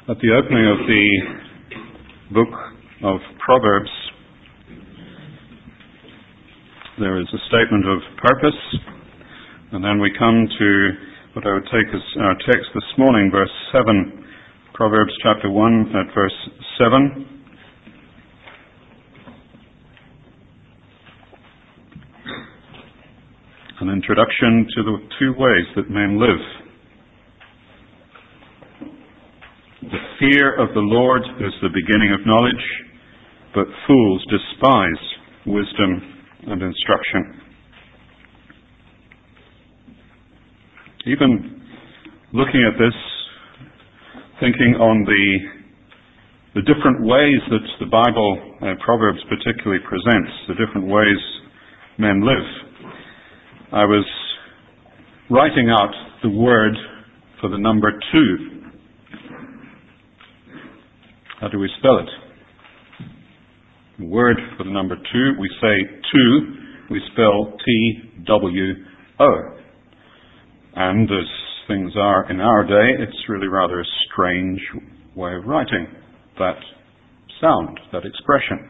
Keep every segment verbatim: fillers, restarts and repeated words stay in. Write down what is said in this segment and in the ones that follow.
At the opening of the book of Proverbs, there is a statement of purpose, and then we come to what I would take as our text this morning, verse seven, Proverbs chapter one at verse seven. An introduction to the two ways that men live. The fear of the Lord is the beginning of knowledge, but fools despise wisdom and instruction. Even looking at this, thinking on the the different ways that the Bible, uh, Proverbs particularly presents, the different ways men live, I was writing out the word for the number two. How do we spell it? The word for the number two, we say two, we spell T W O. And as things are in our day, it's really rather a strange way of writing that sound, that expression.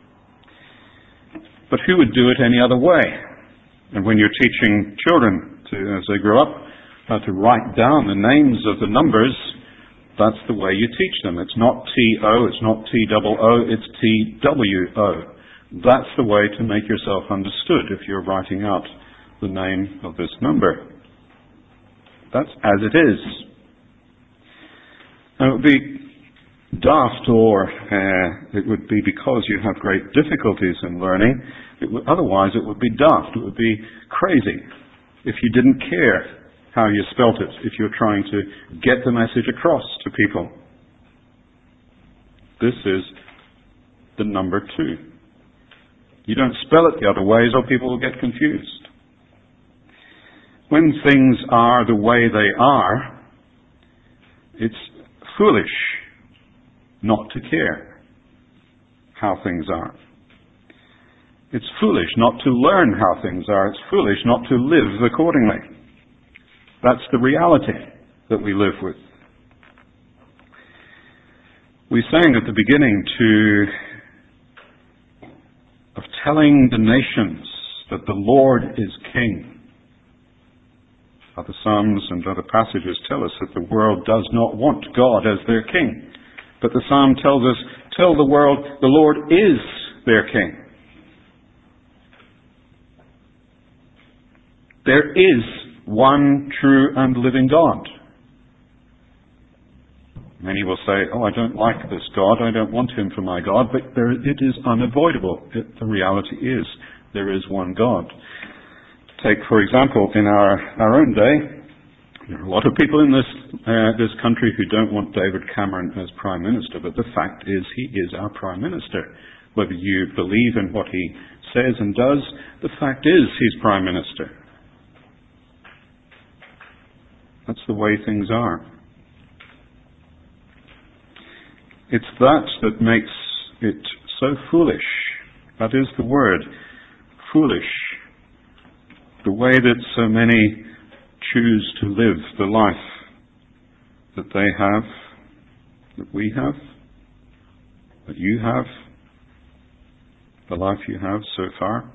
But who would do it any other way? And when you're teaching children to, as they grow up, how to write down the names of the numbers, that's the way you teach them. It's not T O, it's not T O O, it's T W O. That's the way to make yourself understood if you're writing out the name of this number. That's as it is. And it would be daft, or uh, it would be because you have great difficulties in learning. It would, otherwise it would be daft, it would be crazy if you didn't care how you spelt it, if you're trying to get the message across to people. This is the number two. You don't spell it the other ways or people will get confused. When things are the way they are, it's foolish not to care how things are. It's foolish not to learn how things are. It's foolish not to live accordingly. That's the reality that we live with. We sang at the beginning to of telling the nations that the Lord is King. Other Psalms and other passages tell us that the world does not want God as their King. But the Psalm tells us, tell the world the Lord is their King. There is one true and living God. Many will say, oh, I don't like this God, I don't want him for my God, but there, it is unavoidable. It, the reality is, there is one God. Take, for example, in our, our own day, there are a lot of people in this, uh, this country who don't want David Cameron as Prime Minister, but the fact is, he is our Prime Minister. Whether you believe in what he says and does, the fact is, he's Prime Minister. That's the way things are. It's that that makes it so foolish. That is the word, foolish. The way that so many choose to live the life that they have, that we have, that you have, the life you have so far.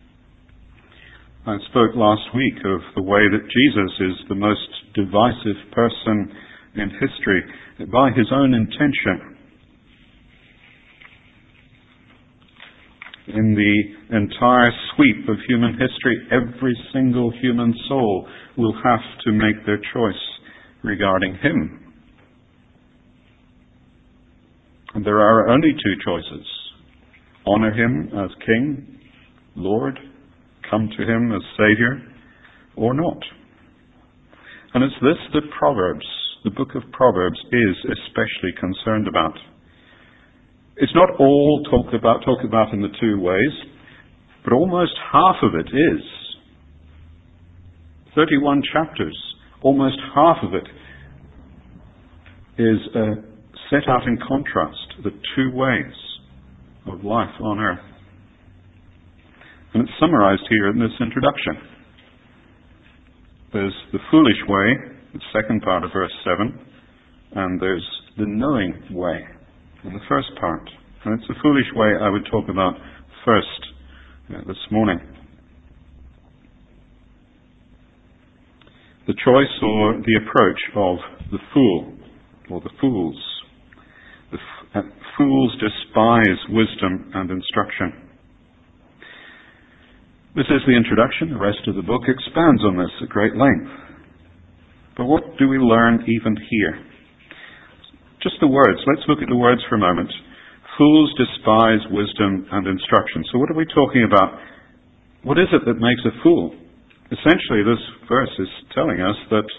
I spoke last week of the way that Jesus is the most divisive person in history by his own intention. In the entire sweep of human history, every single human soul will have to make their choice regarding him. And there are only two choices. Honor him as King, Lord, come to him as Saviour, or not. And it's this that Proverbs, the book of Proverbs, is especially concerned about. It's not all talked about, talked about in the two ways, but almost half of it is. thirty-one chapters, almost half of it is uh, set out in contrast, the two ways of life on earth. And it's summarized here in this introduction. There's the foolish way, the second part of verse seven, and there's the knowing way, in the first part. And it's a foolish way I would talk about first uh, this morning. The choice or the approach of the fool, or the fools. The f- uh, fools despise wisdom and instruction. This is the introduction. The rest of the book expands on this at great length. But what do we learn even here? Just the words. Let's look at the words for a moment. Fools despise wisdom and instruction. So what are we talking about? What is it that makes a fool? Essentially, this verse is telling us that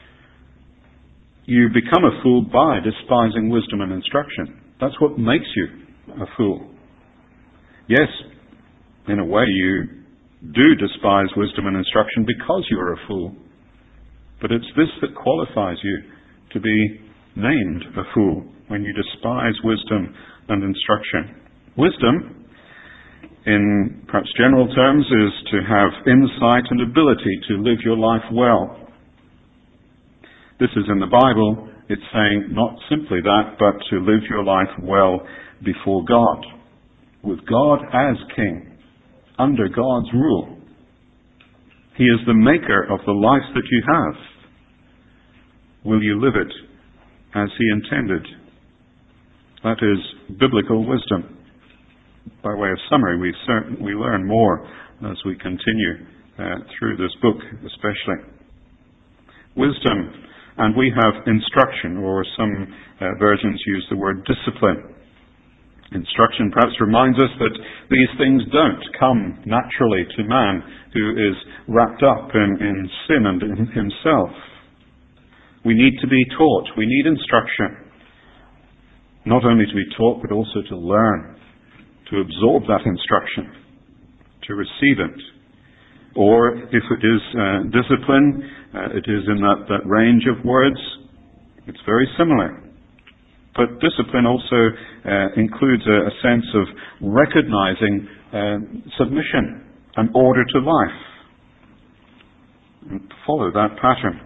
you become a fool by despising wisdom and instruction. That's what makes you a fool. Yes, in a way you do despise wisdom and instruction because you're a fool. But it's this that qualifies you to be named a fool, when you despise wisdom and instruction. Wisdom, in perhaps general terms, is to have insight and ability to live your life well. This is in the Bible. It's saying not simply that, but to live your life well before God, with God as King, under God's rule. He is the maker of the life that you have. Will you live it as He intended? That is biblical wisdom. By way of summary, we, certain, we learn more as we continue uh, through this book, especially. Wisdom, and we have instruction, or some uh, versions use the word discipline. Instruction perhaps reminds us that these things don't come naturally to man who is wrapped up in, in sin and in himself. We need to be taught. We need instruction. Not only to be taught, but also to learn, to absorb that instruction, to receive it. Or if it is uh, discipline, uh, it is in that, that range of words. It's very similar. But discipline also uh, includes a, a sense of recognizing uh, submission and order to life. And follow that pattern.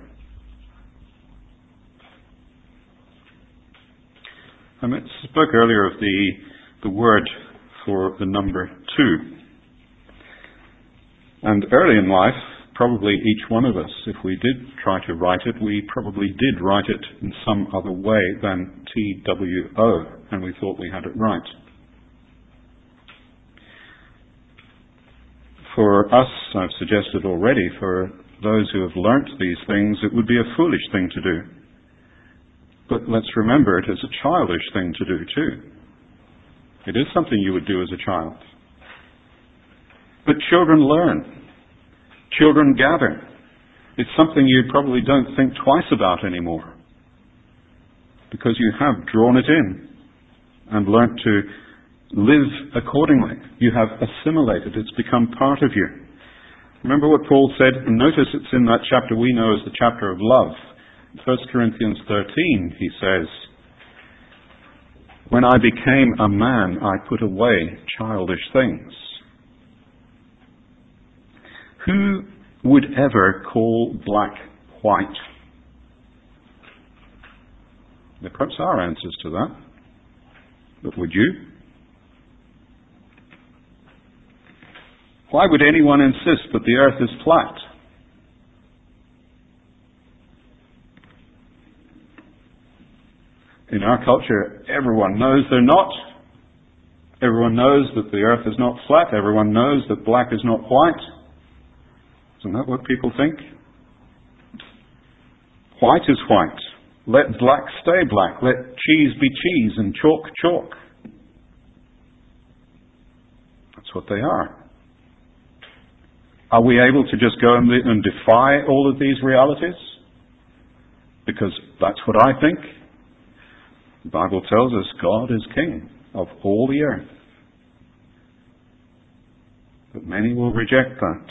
I spoke earlier of the, the word for the number two. And early in life, probably each one of us, if we did try to write it, we probably did write it in some other way than T W O, and we thought we had it right. For us, I've suggested already, for those who have learnt these things, it would be a foolish thing to do. But let's remember it is a childish thing to do too. It is something you would do as a child. But children learn. Children gather. It's something you probably don't think twice about anymore, because you have drawn it in and learnt to live accordingly. You have assimilated. It's become part of you. Remember what Paul said? And notice it's in that chapter we know as the chapter of love. In First Corinthians thirteen, he says, "When I became a man, I put away childish things." Who would ever call black white? There perhaps are answers to that. But would you? Why would anyone insist that the earth is flat? In our culture, everyone knows they're not. Everyone knows that the earth is not flat. Everyone knows that black is not white. Isn't that what people think? White is white. Let black stay black. Let cheese be cheese and chalk chalk. That's what they are. Are we able to just go and, and defy all of these realities? Because that's what I think. The Bible tells us God is King of all the earth. But many will reject that.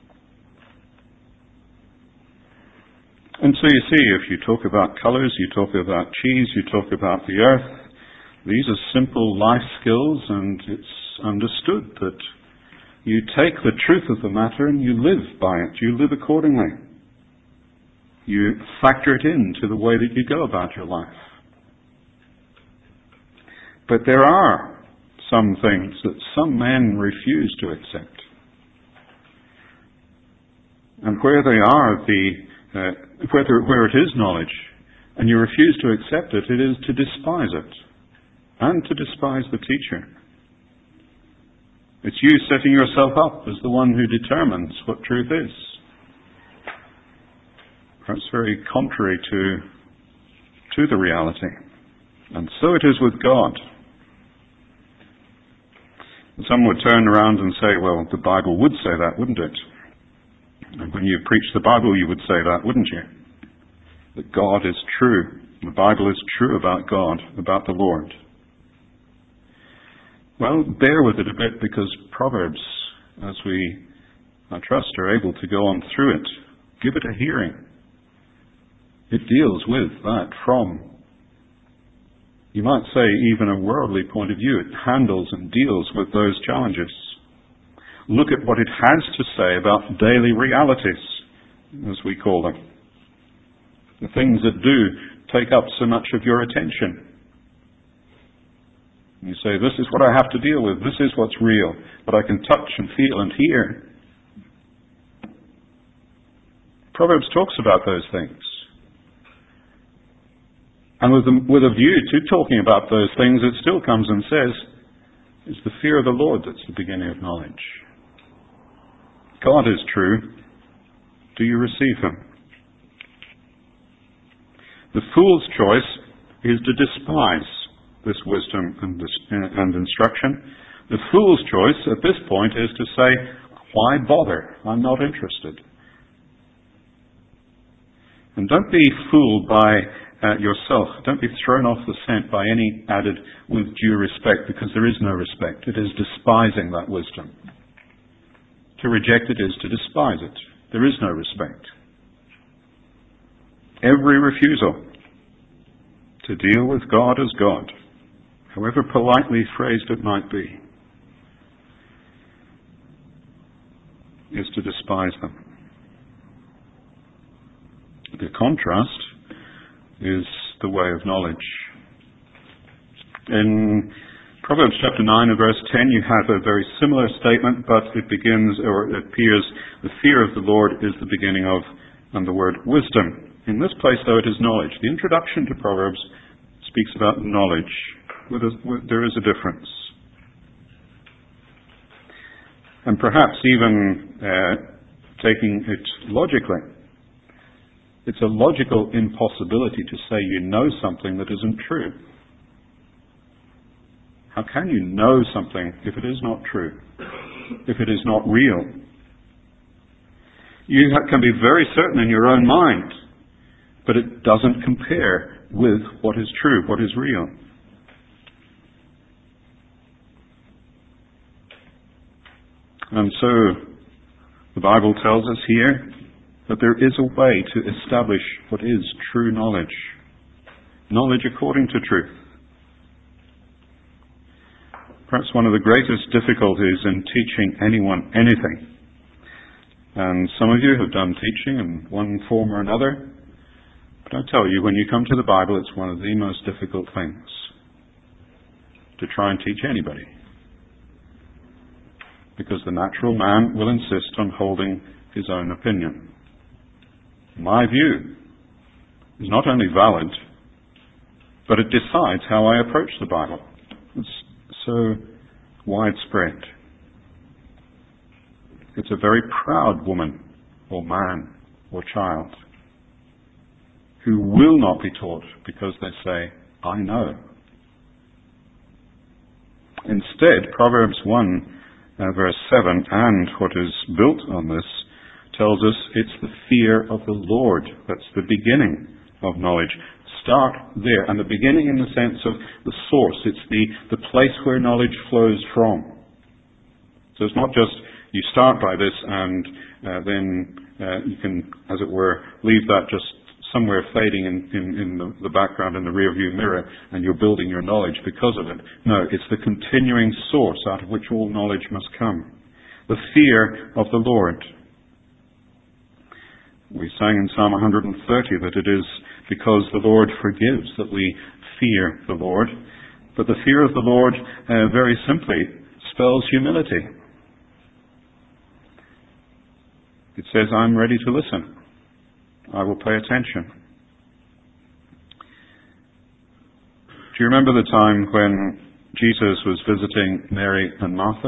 And so you see, if you talk about colours, you talk about cheese, you talk about the earth, these are simple life skills, and it's understood that you take the truth of the matter and you live by it. You live accordingly. You factor it into the way that you go about your life. But there are some things that some men refuse to accept. And where they are, the uh, whether, where it is knowledge, and you refuse to accept it, it is to despise it, and to despise the teacher. It's you setting yourself up as the one who determines what truth is. That's very contrary to, to the reality. And so it is with God. Some would turn around and say, well, the Bible would say that, wouldn't it? And when you preach the Bible, you would say that, wouldn't you? That God is true. The Bible is true about God, about the Lord. Well, bear with it a bit, because Proverbs, as we, I trust, are able to go on through it, give it a hearing. It deals with that from, you might say, even a worldly point of view. It handles and deals with those challenges. Look at what it has to say about daily realities, as we call them. The things that do take up so much of your attention. You say, this is what I have to deal with. This is what's real. What I can touch and feel and hear. Proverbs talks about those things. And with a, with a view to talking about those things, it still comes and says, it's the fear of the Lord that's the beginning of knowledge. God is true. Do you receive Him? The fool's choice is to despise this wisdom and, this, and instruction. The fool's choice at this point is to say, why bother? I'm not interested. And don't be fooled by uh, yourself. Don't be thrown off the scent by any added with due respect, because there is no respect. It is despising that wisdom. To reject it is to despise it. There is no respect. Every refusal to deal with God as God, however politely phrased it might be, is to despise them. The contrast is the way of knowledge. In Proverbs chapter nine and verse ten, you have a very similar statement, but it begins, or it appears, the fear of the Lord is the beginning of, and the word wisdom. In this place, though, it is knowledge. The introduction to Proverbs speaks about knowledge. With a, with, there is a difference. And perhaps even uh, taking it logically, it's a logical impossibility to say you know something that isn't true. How can you know something if it is not true? If it is not real? You can be very certain in your own mind, but it doesn't compare with what is true, what is real. And so, the Bible tells us here that there is a way to establish what is true knowledge. Knowledge according to truth. Perhaps one of the greatest difficulties in teaching anyone anything, and some of you have done teaching in one form or another, but I tell you, when you come to the Bible, it's one of the most difficult things to try and teach anybody. Because the natural man will insist on holding his own opinion. My view is not only valid, but it decides how I approach the Bible. It's so widespread. It's a very proud woman, or man, or child, who will not be taught because they say, I know. Instead, Proverbs one, uh, verse seven, and what is built on this, tells us it's the fear of the Lord. That's the beginning of knowledge. Start there. And the beginning in the sense of the source. It's the, the place where knowledge flows from. So it's not just you start by this and uh, then uh, you can, as it were, leave that just somewhere fading in, in, in the, the background in the rearview mirror and you're building your knowledge because of it. No, it's the continuing source out of which all knowledge must come. The fear of the Lord. We sang in Psalm one thirty that it is because the Lord forgives that we fear the Lord. But the fear of the Lord, uh, very simply, spells humility. It says, I'm ready to listen. I will pay attention. Do you remember the time when Jesus was visiting Mary and Martha?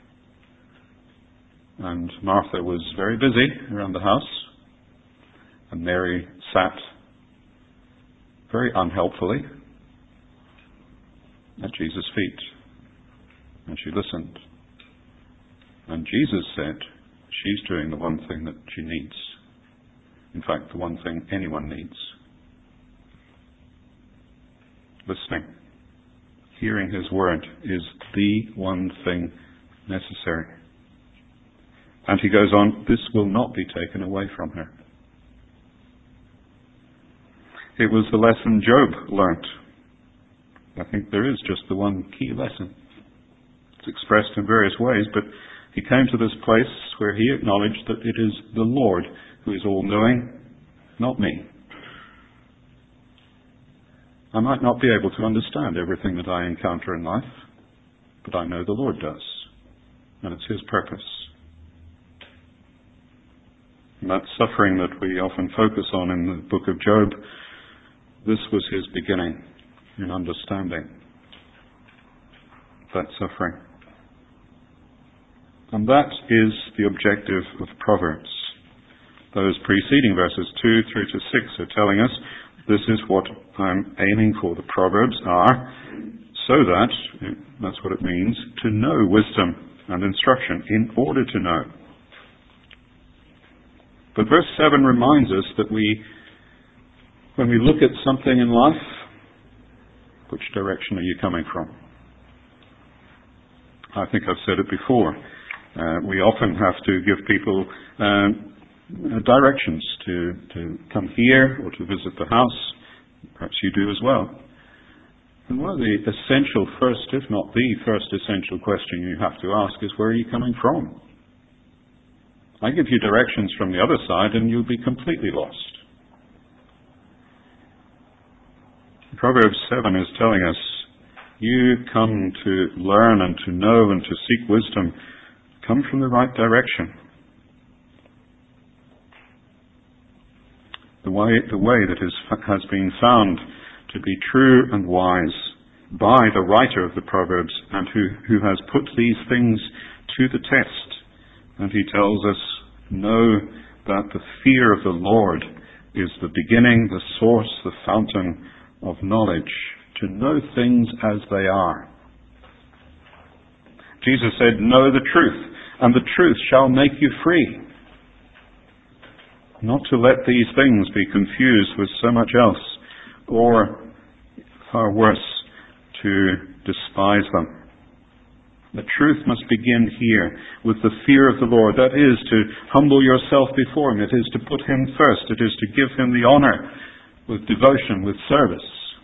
And Martha was very busy around the house. And Mary sat very unhelpfully at Jesus' feet. And she listened. And Jesus said, she's doing the one thing that she needs. In fact, the one thing anyone needs. Listening. Hearing His word is the one thing necessary. And He goes on, this will not be taken away from her. It was the lesson Job learnt. I think there is just the one key lesson. It's expressed in various ways, but he came to this place where he acknowledged that it is the Lord who is all-knowing, not me. I might not be able to understand everything that I encounter in life, but I know the Lord does, and it's His purpose. And that suffering that we often focus on in the book of Job, this was his beginning in understanding that suffering. And that is the objective of Proverbs. Those preceding verses two through to six are telling us this is what I'm aiming for. The Proverbs are so that, that's what it means, to know wisdom and instruction, in order to know. But verse seven reminds us that we, when we look at something in life, which direction are you coming from? I think I've said it before. Uh, we often have to give people uh, directions to, to come here or to visit the house. Perhaps you do as well. And one of the essential first, if not the first essential question you have to ask is, where are you coming from? I give you directions from the other side and you'll be completely lost. Proverbs seven is telling us, you come to learn and to know and to seek wisdom. Come from the right direction. The way, the way that is, has been found to be true and wise by the writer of the Proverbs, and who, who has put these things to the test. And he tells us, know that the fear of the Lord is the beginning, the source, the fountain of knowledge, to know things as they are. Jesus said, know the truth, and the truth shall make you free. Not to let these things be confused with so much else, or, far worse, to despise them. The truth must begin here with the fear of the Lord. That is to humble yourself before Him. It is to put Him first. It is to give Him the honor with devotion, with service.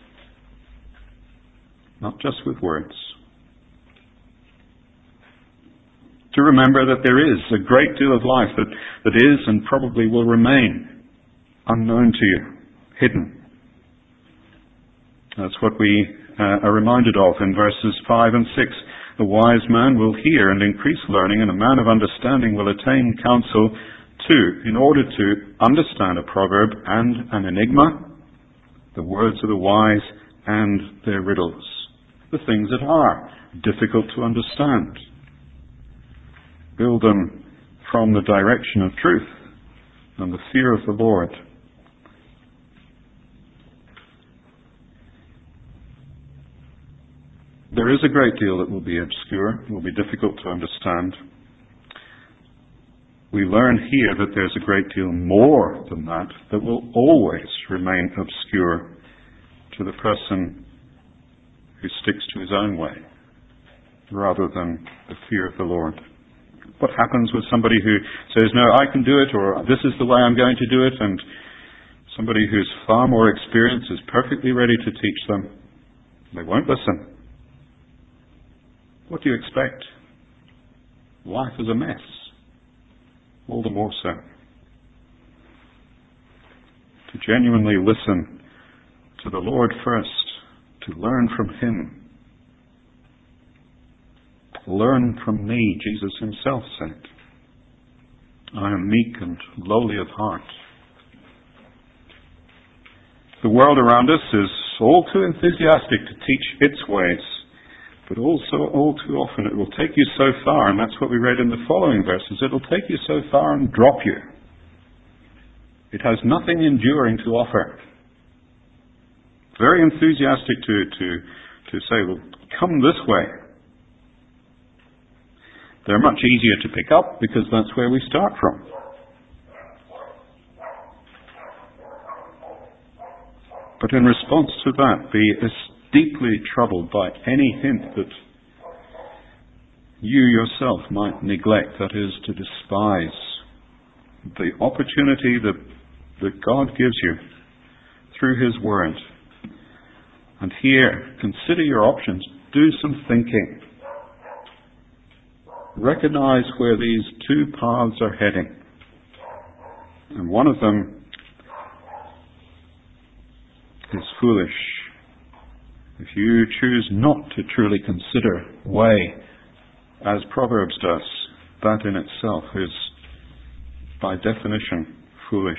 Not just with words. To remember that there is a great deal of life that, that is and probably will remain unknown to you, hidden. That's what we uh, are reminded of in verses five and six. The wise man will hear and increase learning, and a man of understanding will attain counsel too. In order to understand a proverb and an enigma, the words of the wise and their riddles, the things that are difficult to understand. Build them from the direction of truth and the fear of the Lord. There is a great deal that will be obscure, will be difficult to understand. We learn here that there's a great deal more than that that will always remain obscure to the person who sticks to his own way rather than the fear of the Lord. What happens with somebody who says, no, I can do it, or this is the way I'm going to do it, and somebody who's far more experienced is perfectly ready to teach them? They won't listen. What do you expect? Life is a mess. All the more so. To genuinely listen to the Lord first, to learn from Him, Learn from me, Jesus himself said. I am meek and lowly of heart. The world around us is all too enthusiastic to teach its ways, but also all too often it will take you so far, and that's what we read in the following verses, it will take you so far and drop you. It has nothing enduring to offer. Very enthusiastic to, to, to say, well, come this way. They're much easier to pick up because that's where we start from. But in response to that, be as deeply troubled by any hint that you yourself might neglect, that is, to despise the opportunity that, that God gives you through His Word. And here, consider your options. Do some thinking. Recognize where these two paths are heading. And one of them is foolish. If you choose not to truly consider way, as Proverbs does, that in itself is, by definition, foolish.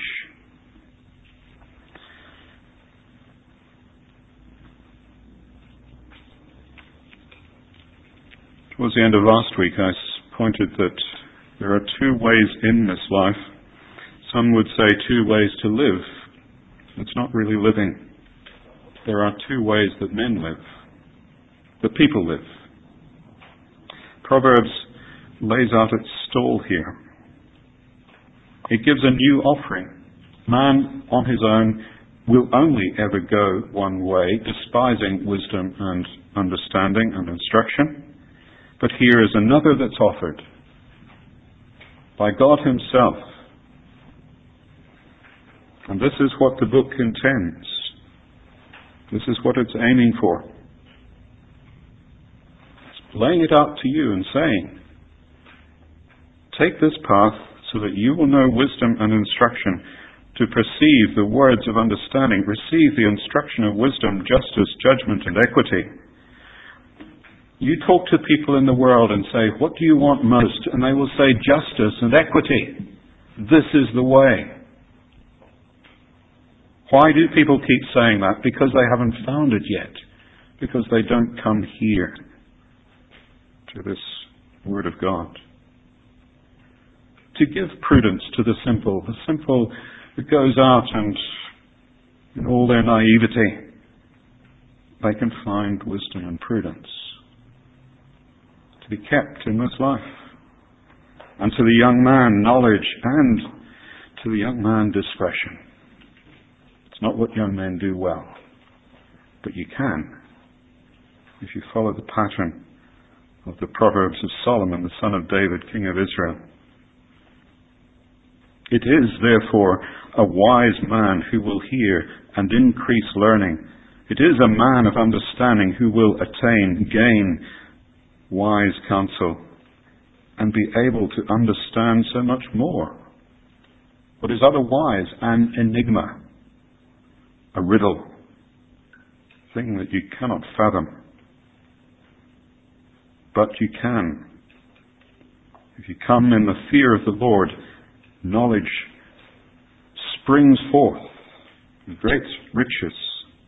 Towards the end of last week, I pointed that there are two ways in this life. Some would say two ways to live. It's not really living. There are two ways that men live, that people live. Proverbs lays out its stall here. It gives a new offering. Man on his own will only ever go one way, despising wisdom and understanding and instruction. But here is another that's offered by God himself. And this is what the book intends. This is what it's aiming for. It's laying it out to you and saying, take this path so that you will know wisdom and instruction, to perceive the words of understanding, receive the instruction of wisdom, justice, judgment, and equity. You talk to people in the world and say, what do you want most? And they will say justice and equity. This is the way. Why do people keep saying that? Because they haven't found it yet. Because they don't come here to this Word of God. To give prudence to the simple, the simple that goes out and in all their naivety, they can find wisdom and prudence to be kept in this life. And to the young man, knowledge, and to the young man, discretion. It's not what young men do well, but you can if you follow the pattern of the Proverbs of Solomon, the son of David, king of Israel. It is, therefore, a wise man who will hear and increase learning. It is a man of understanding who will attain, gain wise counsel, and be able to understand so much more. What is otherwise an enigma, a riddle, a thing that you cannot fathom. But you can. If you come in the fear of the Lord, knowledge springs forth with great riches.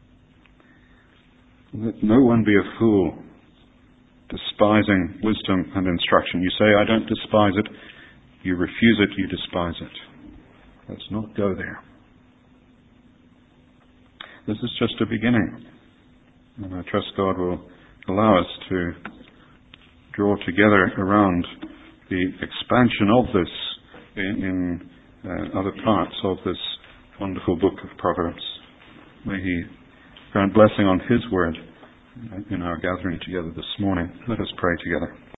Let no one be a fool, despising wisdom and instruction. You say, I don't despise it. You refuse it, you despise it. Let's not go there. This is just a beginning. And I trust God will allow us to draw together around the expansion of this in, in uh, other parts of this wonderful book of Proverbs. May He grant blessing on His word in our gathering together this morning. Let us pray together.